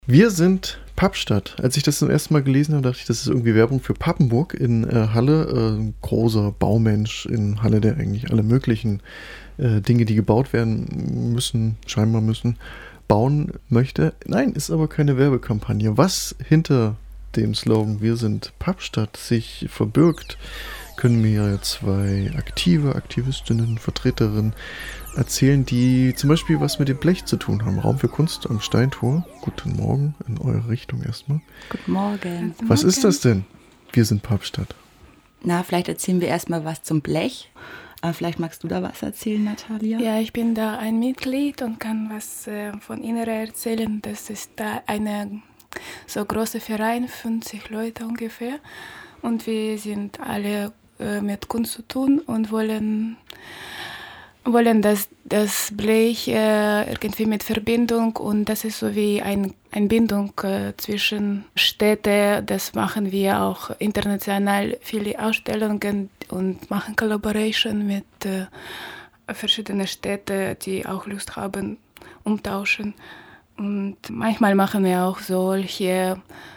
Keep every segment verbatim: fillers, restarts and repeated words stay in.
Wir sind Pappstadt. Als ich das zum ersten Mal gelesen habe, dachte ich, das ist irgendwie Werbung für Pappenburg in äh, Halle. Äh, ein großer Baumensch in Halle, der eigentlich alle möglichen äh, Dinge, die gebaut werden müssen, scheinbar müssen, bauen möchte. Nein, ist aber keine Werbekampagne. Was hinter dem Slogan Wir sind Pappstadt sich verbirgt, können mir zwei aktive Aktivistinnen, Vertreterinnen erzählen, die zum Beispiel was mit dem Blech zu tun haben. Raum für Kunst am Steintor. Guten Morgen in eure Richtung erstmal. Guten Morgen. Was ist das denn? Wir sind Pappstadt. Na, vielleicht erzählen wir erstmal was zum Blech. Aber vielleicht magst du da was erzählen, Natalia? Ja, ich bin da ein Mitglied und kann was äh, von Innere erzählen. Das ist da eine so große Verein, fünfzig Leute ungefähr. Und wir sind alle äh, mit Kunst zu tun und wollen wollen das, das Blech äh, irgendwie mit Verbindung, und das ist so wie ein, eine Bindung äh, zwischen Städten. Das machen wir auch international, viele Ausstellungen und machen Collaboration mit äh, verschiedenen Städten, die auch Lust haben, umtauschen. Und manchmal machen wir auch solche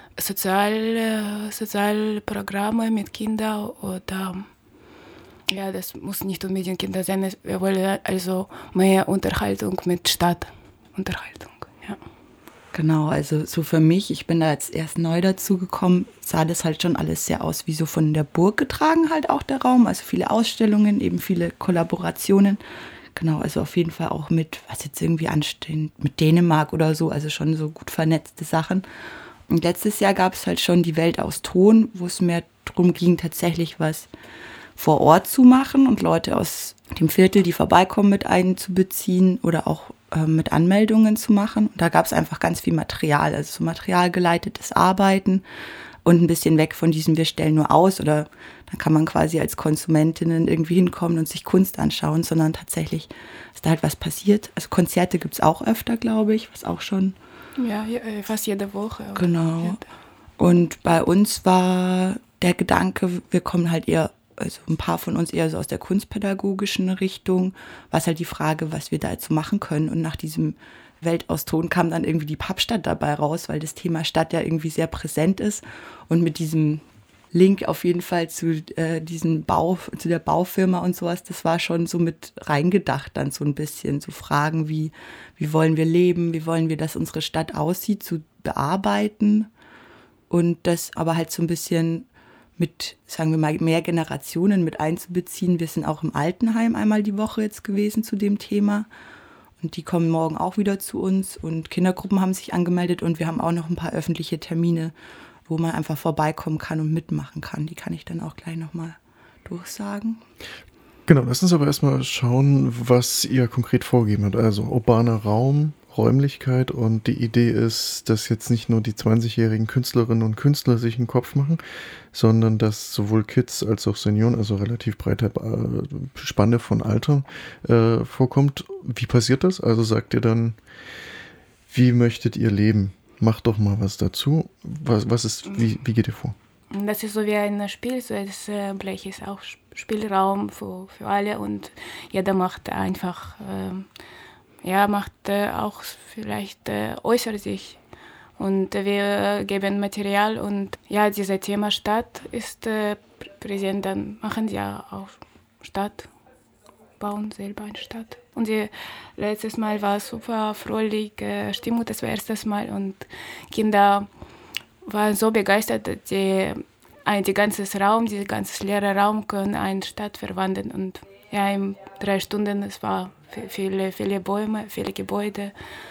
Sozial, Sozialprogramme mit Kindern oder ja, das muss nicht unbedingt Kinder sein. Wir wollen also mehr Unterhaltung mit Stadtunterhaltung. Ja. Genau, also so für mich, ich bin da jetzt erst neu dazu gekommen, sah das halt schon alles sehr aus wie so von der Burg getragen halt auch der Raum. Also viele Ausstellungen, eben viele Kollaborationen. Genau, also auf jeden Fall auch mit, was jetzt irgendwie ansteht, mit Dänemark oder so, also schon so gut vernetzte Sachen. Und letztes Jahr gab es halt schon die Welt aus Ton, wo es mehr darum ging, tatsächlich was vor Ort zu machen und Leute aus dem Viertel, die vorbeikommen, mit einzubeziehen oder auch äh, mit Anmeldungen zu machen. Und da gab es einfach ganz viel Material, also so materialgeleitetes Arbeiten und ein bisschen weg von diesem wir stellen nur aus, oder dann kann man quasi als Konsumentinnen irgendwie hinkommen und sich Kunst anschauen, sondern tatsächlich ist da halt was passiert. Also Konzerte gibt es auch öfter, glaube ich, was auch schon... Ja, fast jede Woche. Genau. Und bei uns war der Gedanke, wir kommen halt eher, also ein paar von uns eher so aus der kunstpädagogischen Richtung, was halt die Frage, was wir da jetzt so machen können. Und nach diesem Welt aus Ton kam dann irgendwie die Pappstadt dabei raus, weil das Thema Stadt ja irgendwie sehr präsent ist. Und mit diesem Link auf jeden Fall zu äh, diesem Bau, zu der Baufirma und sowas, das war schon so mit reingedacht dann so ein bisschen. So Fragen wie, wie wollen wir leben, wie wollen wir, dass unsere Stadt aussieht, zu bearbeiten. Und das aber halt so ein bisschen mit, sagen wir mal, mehr Generationen mit einzubeziehen. Wir sind auch im Altenheim einmal die Woche jetzt gewesen zu dem Thema. Und die kommen morgen auch wieder zu uns. Und Kindergruppen haben sich angemeldet. Und wir haben auch noch ein paar öffentliche Termine, wo man einfach vorbeikommen kann und mitmachen kann. Die kann ich dann auch gleich nochmal durchsagen. Genau, lass uns aber erstmal schauen, was ihr konkret vorgegeben habt. Also urbaner Raum, Räumlichkeit, und die Idee ist, dass jetzt nicht nur die zwanzigjährigen Künstlerinnen und Künstler sich einen Kopf machen, sondern dass sowohl Kids als auch Senioren, also relativ breite äh, Spanne von Alter äh, vorkommt. Wie passiert das? Also sagt ihr dann, wie möchtet ihr leben? Macht doch mal was dazu. Was, was ist, wie, wie geht ihr vor? Das ist so wie ein Spiel, so das Blech ist auch Spielraum für, für alle, und jeder macht einfach, äh, ja, macht äh, auch vielleicht äh, äußert sich. Und äh, wir geben Material, und ja, dieses Thema Stadt ist äh, präsent, dann machen sie ja auch Stadt, bauen selber eine Stadt. Und die, letztes Mal war super fröhliche Stimmung, das war erstes Mal, und Kinder waren so begeistert, dass die, ein die ganze Raum, dieser ganze leere Raum können eine Stadt verwandeln. Und ja, in drei Stunden, es war viele, viele Bäume, viele Gebäude,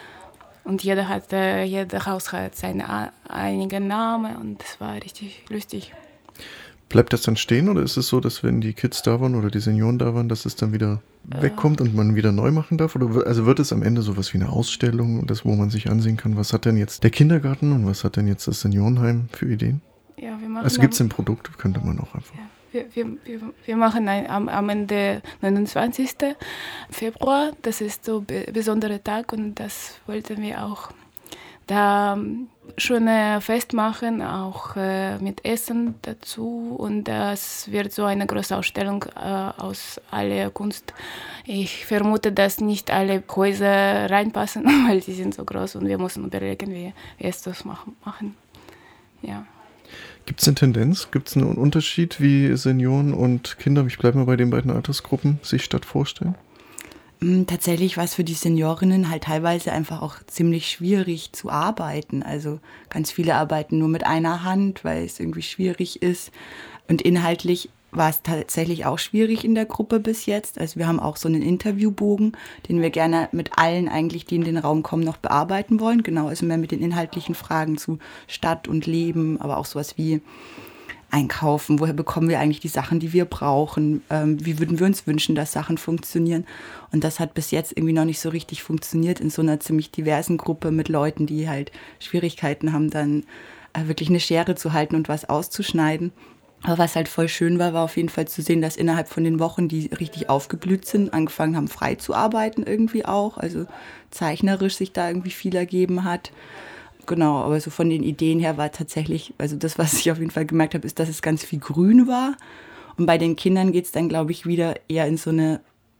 und jeder hat, jeder Haus hat seine eigenen Namen, und es war richtig lustig. Bleibt das dann stehen, oder ist es so, dass wenn die Kids da waren oder die Senioren da waren, dass es dann wieder wegkommt und man wieder neu machen darf? Oder also wird es am Ende sowas wie eine Ausstellung, das, wo man sich ansehen kann, was hat denn jetzt der Kindergarten und was hat denn jetzt das Seniorenheim für Ideen? Ja, wir machen also gibt es ein Produkt, könnte man auch einfach. Ja, wir, wir, wir, wir machen ein, am, am Ende neunundzwanzigsten Februar, das ist so ein be- besonderer Tag, und das wollten wir auch da schöne Fest machen, auch äh, mit Essen dazu. Und es wird so eine große Ausstellung äh, aus aller Kunst. Ich vermute, dass nicht alle Häuser reinpassen, weil die sind so groß und wir müssen überlegen, wie wir es das machen. machen. Ja. Gibt es eine Tendenz, gibt es einen Unterschied, wie Senioren und Kinder, ich bleibe mal bei den beiden Altersgruppen, sich Stadt vorstellen? Tatsächlich war es für die Seniorinnen halt teilweise einfach auch ziemlich schwierig zu arbeiten. Also ganz viele arbeiten nur mit einer Hand, weil es irgendwie schwierig ist. Und inhaltlich war es tatsächlich auch schwierig in der Gruppe bis jetzt. Also wir haben auch so einen Interviewbogen, den wir gerne mit allen eigentlich, die in den Raum kommen, noch bearbeiten wollen. Genau, also mehr mit den inhaltlichen Fragen zu Stadt und Leben, aber auch sowas wie Einkaufen, woher bekommen wir eigentlich die Sachen, die wir brauchen, ähm, wie würden wir uns wünschen, dass Sachen funktionieren. Und das hat bis jetzt irgendwie noch nicht so richtig funktioniert in so einer ziemlich diversen Gruppe mit Leuten, die halt Schwierigkeiten haben, dann äh, wirklich eine Schere zu halten und was auszuschneiden. Aber was halt voll schön war, war auf jeden Fall zu sehen, dass innerhalb von den Wochen, die richtig aufgeblüht sind, angefangen haben, frei zu arbeiten irgendwie auch, also zeichnerisch sich da irgendwie viel ergeben hat. Genau, aber so von den Ideen her war tatsächlich, also das, was ich auf jeden Fall gemerkt habe, ist, dass es ganz viel grün war. Und bei den Kindern geht es dann, glaube ich, wieder eher in so eine,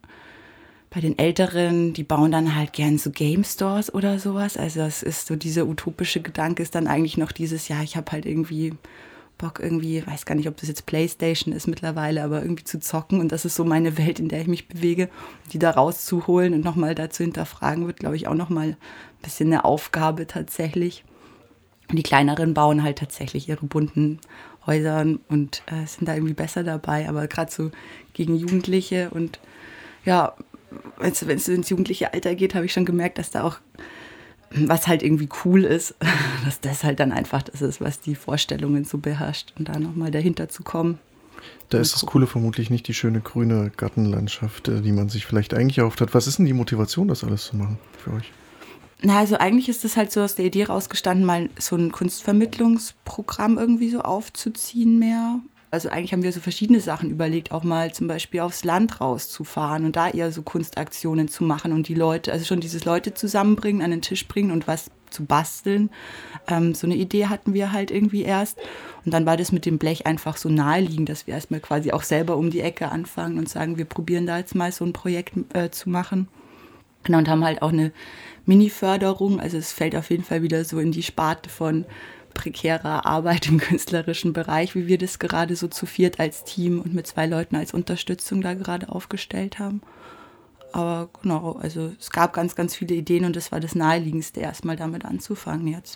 bei den Älteren, die bauen dann halt gern so Game Stores oder sowas. Also das ist so, dieser utopische Gedanke ist dann eigentlich noch dieses, ja, ich habe halt irgendwie Bock irgendwie, weiß gar nicht, ob das jetzt Playstation ist mittlerweile, aber irgendwie zu zocken. Und das ist so meine Welt, in der ich mich bewege. Die da rauszuholen und nochmal dazu hinterfragen, wird, glaube ich, auch nochmal ein bisschen eine Aufgabe tatsächlich. Und die Kleineren bauen halt tatsächlich ihre bunten Häuser und äh, sind da irgendwie besser dabei. Aber gerade so gegen Jugendliche und ja, wenn es ins jugendliche Alter geht, habe ich schon gemerkt, dass da auch was halt irgendwie cool ist, dass das halt dann einfach das ist, was die Vorstellungen so beherrscht und da nochmal dahinter zu kommen. Da ist das Coole vermutlich nicht die schöne grüne Gartenlandschaft, die man sich vielleicht eigentlich erhofft hat. Was ist denn die Motivation, das alles zu machen für euch? Na, also eigentlich ist es halt so aus der Idee rausgestanden, mal so ein Kunstvermittlungsprogramm irgendwie so aufzuziehen mehr. Also eigentlich haben wir so verschiedene Sachen überlegt, auch mal zum Beispiel aufs Land rauszufahren und da eher so Kunstaktionen zu machen und die Leute, also schon dieses Leute zusammenbringen, an den Tisch bringen und was zu basteln. Ähm, so eine Idee hatten wir halt irgendwie erst. Und dann war das mit dem Blech einfach so naheliegend, dass wir erstmal quasi auch selber um die Ecke anfangen und sagen, wir probieren da jetzt mal so ein Projekt äh, zu machen. Genau, und haben halt auch eine Mini-Förderung, also es fällt auf jeden Fall wieder so in die Sparte von prekärer Arbeit im künstlerischen Bereich, wie wir das gerade so zu viert als Team und mit zwei Leuten als Unterstützung da gerade aufgestellt haben. Aber genau, also es gab ganz, ganz viele Ideen und das war das Naheliegendste, erstmal damit anzufangen jetzt.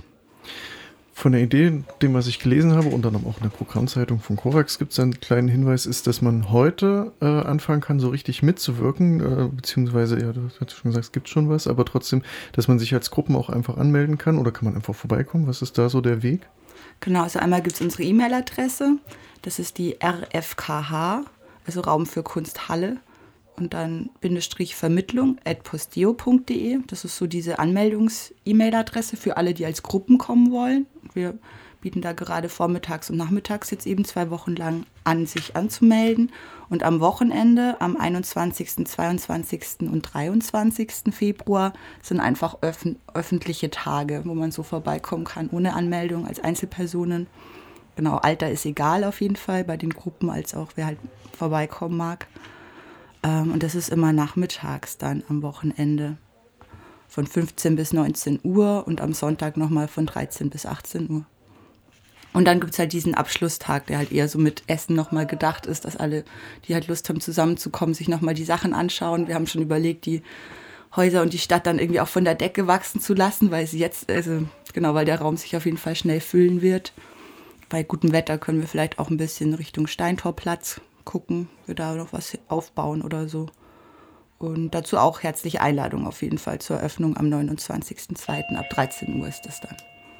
Von der Idee, dem, was ich gelesen habe, und dann auch in der Programmzeitung von Korax, gibt es einen kleinen Hinweis, ist, dass man heute äh, anfangen kann, so richtig mitzuwirken, äh, beziehungsweise, ja, du hast schon gesagt, es gibt schon was, aber trotzdem, dass man sich als Gruppen auch einfach anmelden kann oder kann man einfach vorbeikommen? Was ist da so der Weg? Genau, also einmal gibt es unsere E-Mail-Adresse, das ist die R F K H, also Raum für Kunst Halle. Und dann Bindestrich Vermittlung at posteo punkt de. Das ist so diese Anmeldungs-E-Mail-Adresse für alle, die als Gruppen kommen wollen. Wir bieten da gerade vormittags und nachmittags jetzt eben zwei Wochen lang an, sich anzumelden. Und am Wochenende, am einundzwanzigsten, zweiundzwanzigsten und dreiundzwanzigsten Februar sind einfach öff- öffentliche Tage, wo man so vorbeikommen kann, ohne Anmeldung als Einzelpersonen. Genau, Alter ist egal auf jeden Fall, bei den Gruppen, als auch wer halt vorbeikommen mag. Und das ist immer nachmittags dann am Wochenende von fünfzehn bis neunzehn Uhr und am Sonntag nochmal von dreizehn bis achtzehn Uhr. Und dann gibt es halt diesen Abschlusstag, der halt eher so mit Essen nochmal gedacht ist, dass alle, die halt Lust haben zusammenzukommen, sich nochmal die Sachen anschauen. Wir haben schon überlegt, die Häuser und die Stadt dann irgendwie auch von der Decke wachsen zu lassen, weil sie jetzt, also genau, weil der Raum sich auf jeden Fall schnell füllen wird. Bei gutem Wetter können wir vielleicht auch ein bisschen Richtung Steintorplatz gucken, wir da noch was aufbauen oder so. Und dazu auch herzliche Einladung auf jeden Fall zur Eröffnung am neunundzwanzigsten zweiten ab dreizehn Uhr ist das dann.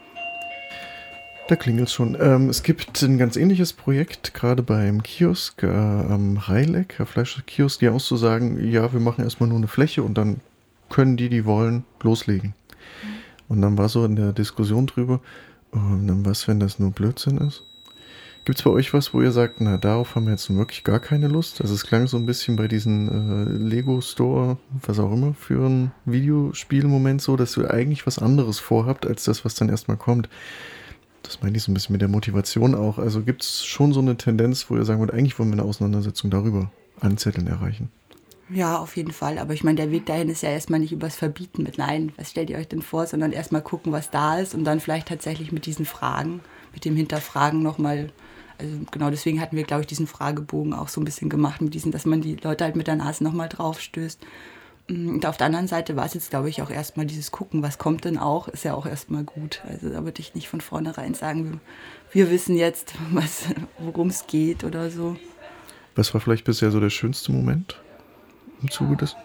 Da klingelt schon. Ähm, es gibt ein ganz ähnliches Projekt, gerade beim Kiosk äh, am Rheileck, Herr Fleischer-Kiosk, die auszusagen, ja, wir machen erstmal nur eine Fläche und dann können die, die wollen, loslegen. Mhm. Und dann war so in der Diskussion drüber, oh, dann was, wenn das nur Blödsinn ist? Gibt es bei euch was, wo ihr sagt, na, darauf haben wir jetzt wirklich gar keine Lust? Also es klang so ein bisschen bei diesem äh, Lego-Store, was auch immer, für ein Videospielmoment so, dass ihr eigentlich was anderes vorhabt, als das, was dann erstmal kommt. Das meine ich so ein bisschen mit der Motivation auch. Also gibt es schon so eine Tendenz, wo ihr sagen wollt, eigentlich wollen wir eine Auseinandersetzung darüber an Zetteln erreichen? Ja, auf jeden Fall. Aber ich meine, der Weg dahin ist ja erstmal nicht übers Verbieten mit Nein, was stellt ihr euch denn vor, sondern erstmal gucken, was da ist und dann vielleicht tatsächlich mit diesen Fragen, mit dem Hinterfragen nochmal. Also genau deswegen hatten wir, glaube ich, diesen Fragebogen auch so ein bisschen gemacht, mit diesen, dass man die Leute halt mit der Nase nochmal draufstößt. Und auf der anderen Seite war es jetzt, glaube ich, auch erstmal dieses Gucken, was kommt denn auch, ist ja auch erstmal gut. Also da würde ich nicht von vornherein sagen, wir wissen jetzt, worum es geht oder so. Was war vielleicht bisher so der schönste Moment im Zuge des?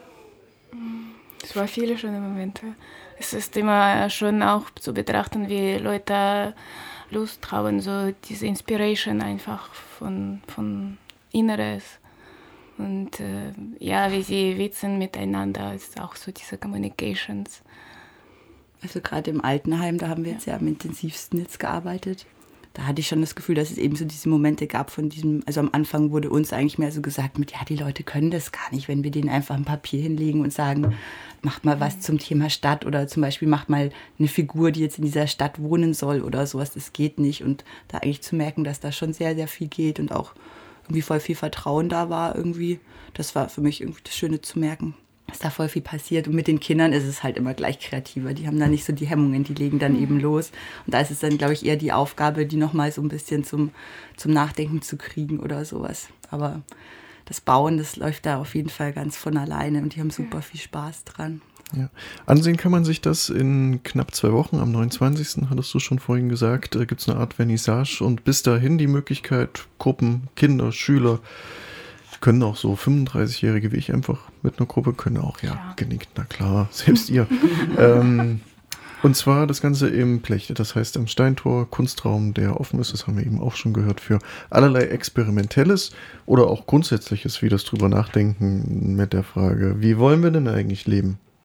Es waren viele schöne Momente. Es ist immer schön auch zu betrachten, wie Leute Lust haben, so diese Inspiration einfach von, von Inneres. Und äh, ja, wie sie witzen miteinander, ist auch so diese Communications. Also gerade im Altenheim, da haben wir jetzt ja am intensivsten jetzt gearbeitet. Da hatte ich schon das Gefühl, dass es eben so diese Momente gab von diesem, also am Anfang wurde uns eigentlich mehr so gesagt mit, ja, die Leute können das gar nicht, wenn wir denen einfach ein Papier hinlegen und sagen, macht mal was zum Thema Stadt oder zum Beispiel macht mal eine Figur, die jetzt in dieser Stadt wohnen soll oder sowas, das geht nicht. Und da eigentlich zu merken, dass da schon sehr, sehr viel geht und auch irgendwie voll viel Vertrauen da war irgendwie, das war für mich irgendwie das Schöne zu merken, dass da voll viel passiert. Und mit den Kindern ist es halt immer gleich kreativer. Die haben da nicht so die Hemmungen, die legen dann eben los. Und da ist es dann, glaube ich, eher die Aufgabe, die nochmal so ein bisschen zum, zum Nachdenken zu kriegen oder sowas. Aber das Bauen, das läuft da auf jeden Fall ganz von alleine und die haben super viel Spaß dran. Ja. Ansehen kann man sich das in knapp zwei Wochen, am neunundzwanzigsten hattest du schon vorhin gesagt, äh, gibt es eine Art Vernissage und bis dahin die Möglichkeit, Gruppen, Kinder, Schüler, können auch so fünfunddreißigjährige wie ich einfach mit einer Gruppe, können auch, ja, ja. genickt, na klar, selbst ihr. ähm, und zwar das Ganze im Blech, das heißt am Steintor, Kunstraum, der offen ist, das haben wir eben auch schon gehört, für allerlei Experimentelles oder auch Grundsätzliches, wie das drüber nachdenken mit der Frage, wie wollen wir denn eigentlich leben?